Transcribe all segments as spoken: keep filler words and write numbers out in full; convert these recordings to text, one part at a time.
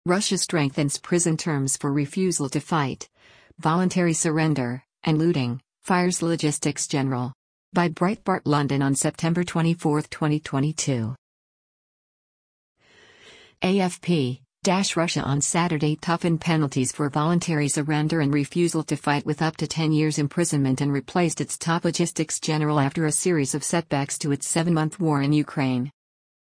Russia strengthens prison terms for refusal to fight, voluntary surrender, and looting, fires logistics general. By Breitbart London on September twenty-fourth, twenty twenty-two. A F P Dash Russia on Saturday toughened penalties for voluntary surrender and refusal to fight with up to ten years imprisonment and replaced its top logistics general after a series of setbacks to its seven-month war in Ukraine.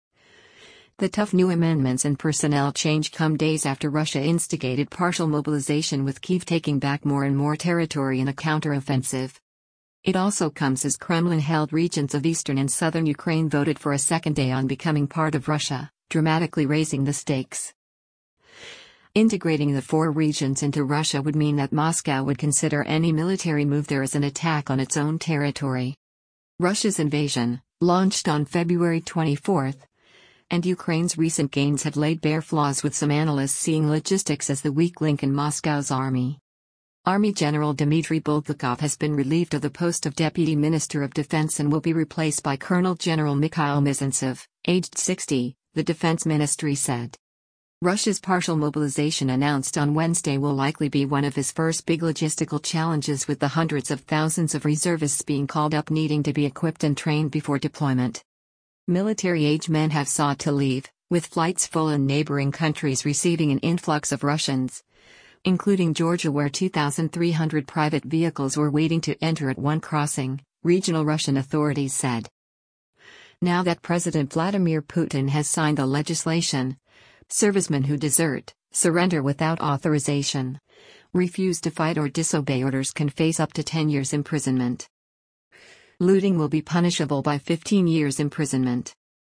The tough new amendments and personnel change come days after Russia instigated partial mobilization, with Kyiv taking back more and more territory in a counteroffensive. It also comes as Kremlin-held regions of eastern and southern Ukraine voted for a second day on becoming part of Russia, dramatically raising the stakes. Integrating the four regions into Russia would mean that Moscow would consider any military move there as an attack on its own territory. Russia's invasion, launched on February twenty-fourth, and Ukraine's recent gains have laid bare flaws, with some analysts seeing logistics as the weak link in Moscow's army. Army General Dmitry Bulgakov has been relieved of the post of Deputy Minister of Defense and will be replaced by Colonel General Mikhail Mizintsev, aged sixty, the Defense Ministry said. Russia's partial mobilization announced on Wednesday will likely be one of his first big logistical challenges, with the hundreds of thousands of reservists being called up needing to be equipped and trained before deployment. Military-age men have sought to leave, with flights full and neighboring countries receiving an influx of Russians, including Georgia, where two thousand three hundred private vehicles were waiting to enter at one crossing, regional Russian authorities said. Now that President Vladimir Putin has signed the legislation, servicemen who desert, surrender without authorization, refuse to fight or disobey orders can face up to ten years imprisonment. Looting will be punishable by fifteen years imprisonment.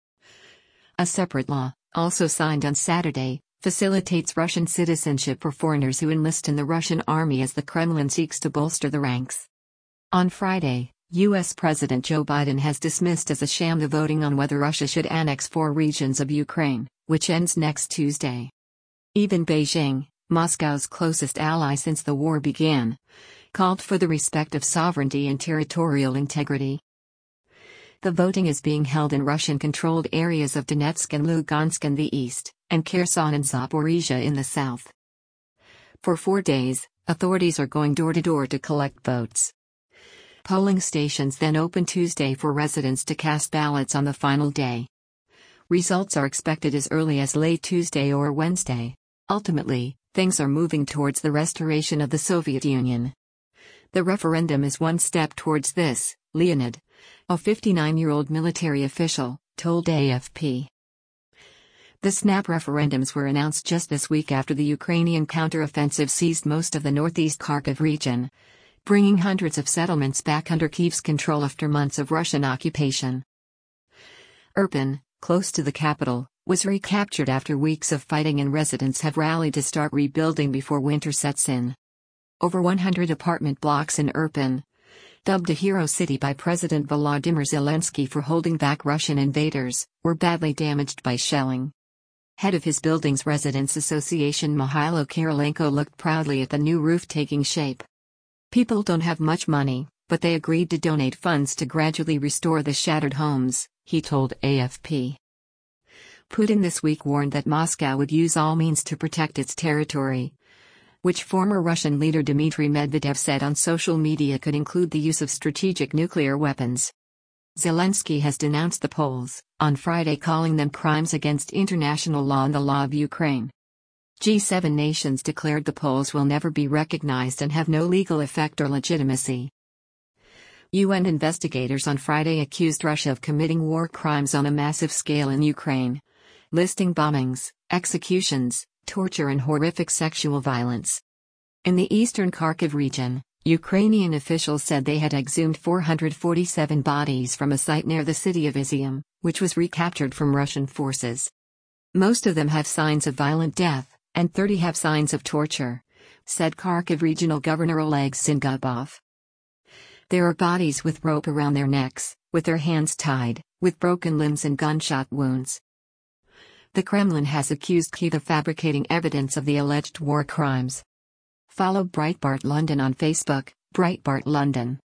A separate law, also signed on Saturday, facilitates Russian citizenship for foreigners who enlist in the Russian army as the Kremlin seeks to bolster the ranks. On Friday, U S President Joe Biden has dismissed as a sham the voting on whether Russia should annex four regions of Ukraine, which ends next Tuesday. Even Beijing, Moscow's closest ally since the war began, called for the respect of sovereignty and territorial integrity. The voting is being held in Russian-controlled areas of Donetsk and Lugansk in the east, and Kherson and Zaporizhia in the south. For four days, authorities are going door-to-door to collect votes. Polling stations then open Tuesday for residents to cast ballots on the final day. Results are expected as early as late Tuesday or Wednesday. Ultimately, things are moving towards the restoration of the Soviet Union. The referendum is one step towards this, Leonid, a fifty-nine-year-old military official, told A F P. The snap referendums were announced just this week after the Ukrainian counteroffensive seized most of the northeast Kharkiv region, bringing hundreds of settlements back under Kyiv's control after months of Russian occupation. Irpin, close to the capital, was recaptured after weeks of fighting, and residents have rallied to start rebuilding before winter sets in. Over one hundred apartment blocks in Irpin, dubbed a hero city by President Volodymyr Zelensky for holding back Russian invaders, were badly damaged by shelling. Head of his building's residents association Mihailo Kirilenko looked proudly at the new roof taking shape. People don't have much money, but they agreed to donate funds to gradually restore the shattered homes, he told A F P. Putin this week warned that Moscow would use all means to protect its territory, which former Russian leader Dmitry Medvedev said on social media could include the use of strategic nuclear weapons. Zelensky has denounced the polls, on Friday, calling them crimes against international law and the law of Ukraine. G seven nations declared the polls will never be recognized and have no legal effect or legitimacy. U N investigators on Friday accused Russia of committing war crimes on a massive scale in Ukraine, listing bombings, executions, torture and horrific sexual violence. In the eastern Kharkiv region, Ukrainian officials said they had exhumed four hundred forty-seven bodies from a site near the city of Izium, which was recaptured from Russian forces. Most of them have signs of violent death, and thirty have signs of torture, said Kharkiv Regional Governor Oleg Syngubov. There are bodies with rope around their necks, with their hands tied, with broken limbs and gunshot wounds. The Kremlin has accused Kyiv of fabricating evidence of the alleged war crimes. Follow Breitbart London on Facebook, Breitbart London.